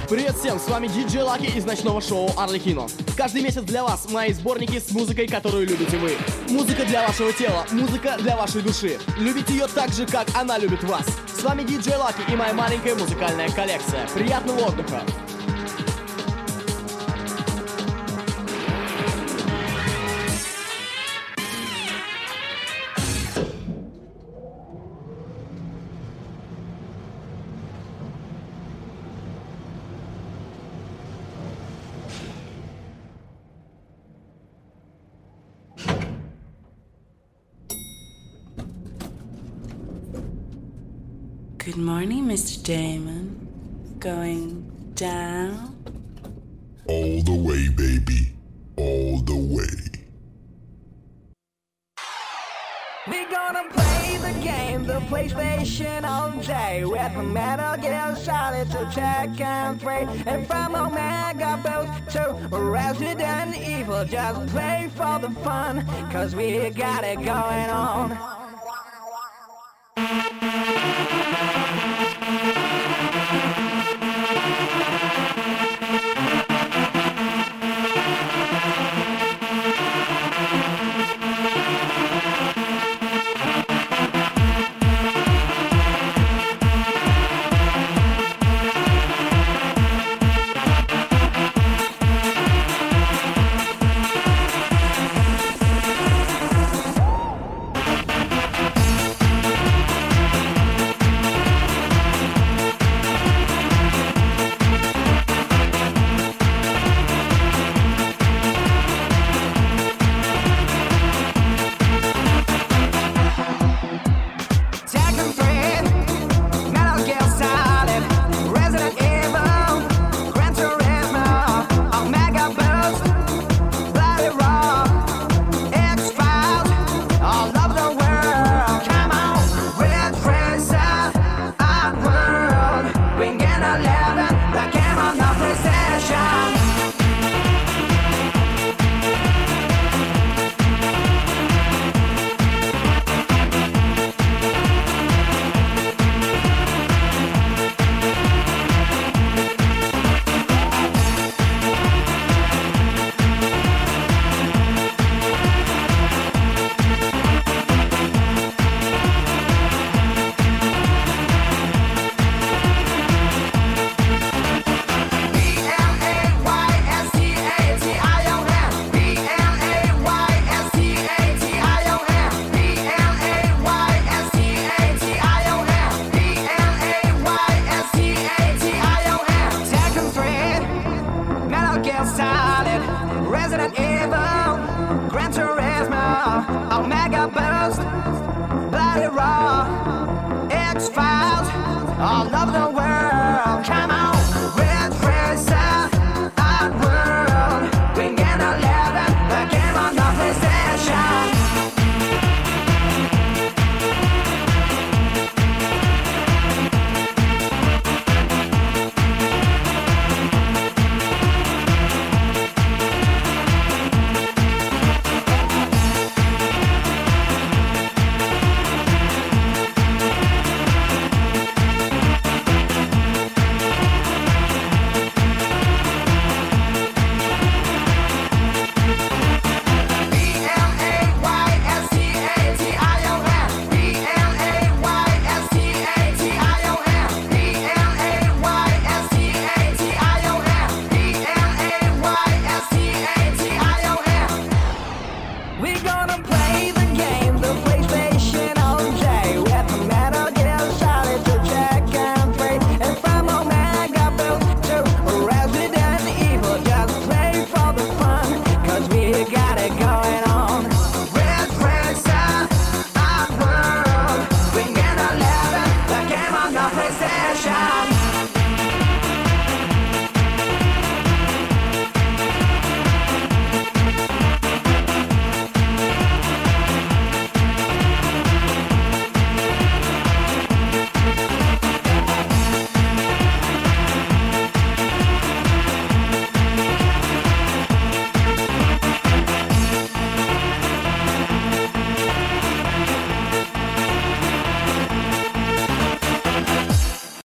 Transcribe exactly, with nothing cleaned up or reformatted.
Привет всем, с вами диджей Лаки из ночного шоу Арлекино. Каждый месяц для вас мои сборники с музыкой, которую любите вы. Музыка для вашего тела, музыка для вашей души. Любите ее так же, как она любит вас. С вами диджей Лаки и моя маленькая музыкальная коллекция. Приятного отдыха! Good morning, Mister Damon. Going down? All the way, baby. All the way. We're gonna play the game, the PlayStation all day. With the Metal Gear Solid to Tekken three. And from Omega Boost to Resident Evil. Just play for the fun, cause we got it going on. Resident Evil, Gran Turismo, Omega Boost, Bloody Raw, X-Files, all of the